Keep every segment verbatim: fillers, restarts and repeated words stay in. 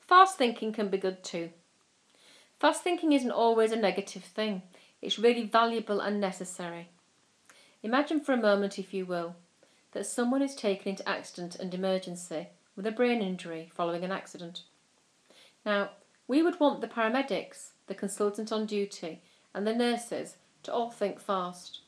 Fast thinking can be good too. Fast thinking isn't always a negative thing. It's really valuable and necessary. Imagine for a moment, if you will, that someone is taken into accident and emergency with a brain injury following an accident. Now, we would want the paramedics, the consultant on duty, and the nurses to all think fast.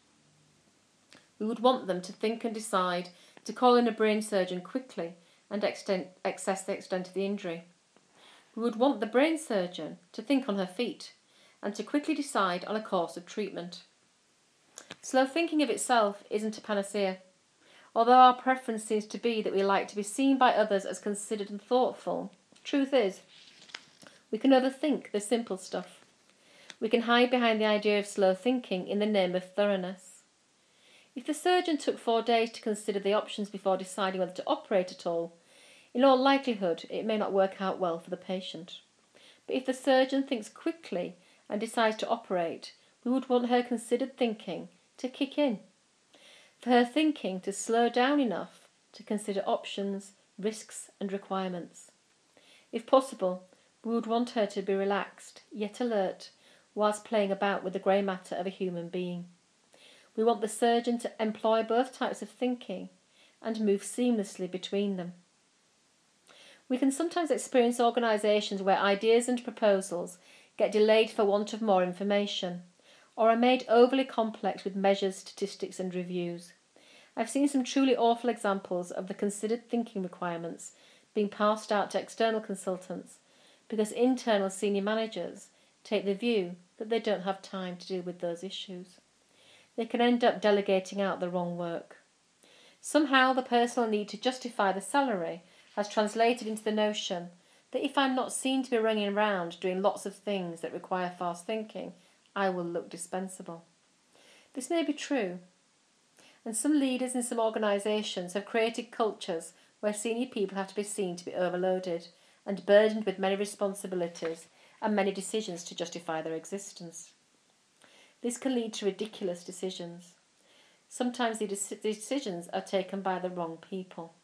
We would want them to think and decide to call in a brain surgeon quickly and extend, assess the extent of the injury. We would want the brain surgeon to think on her feet and to quickly decide on a course of treatment. Slow thinking of itself isn't a panacea. Although our preference seems to be that we like to be seen by others as considered and thoughtful, truth is, we can overthink the simple stuff. We can hide behind the idea of slow thinking in the name of thoroughness. If the surgeon took four days to consider the options before deciding whether to operate at all, in all likelihood it may not work out well for the patient. But if the surgeon thinks quickly and decides to operate, we would want her considered thinking to kick in, for her thinking to slow down enough to consider options, risks and requirements. If possible, we would want her to be relaxed, yet alert, whilst playing about with the grey matter of a human being. We want the surgeon to employ both types of thinking and move seamlessly between them. We can sometimes experience organisations where ideas and proposals get delayed for want of more information, or are made overly complex with measures, statistics and reviews. I've seen some truly awful examples of the considered thinking requirements being passed out to external consultants because internal senior managers take the view that they don't have time to deal with those issues. They can end up delegating out the wrong work. Somehow the personal need to justify the salary has translated into the notion that if I'm not seen to be running around doing lots of things that require fast thinking, I will look dispensable. This may be true, and some leaders in some organisations have created cultures where senior people have to be seen to be overloaded and burdened with many responsibilities and many decisions to justify their existence. This can lead to ridiculous decisions. Sometimes the decisions are taken by the wrong people.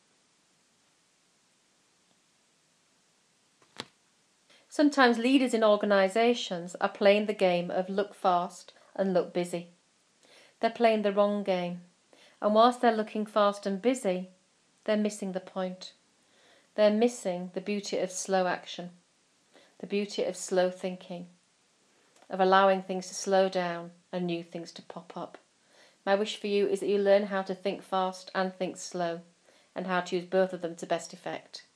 Sometimes leaders in organisations are playing the game of look fast and look busy. They're playing the wrong game, and whilst they're looking fast and busy, they're missing the point. They're missing the beauty of slow action, the beauty of slow thinking, of allowing things to slow down and new things to pop up. My wish for you is that you learn how to think fast and think slow, and how to use both of them to best effect.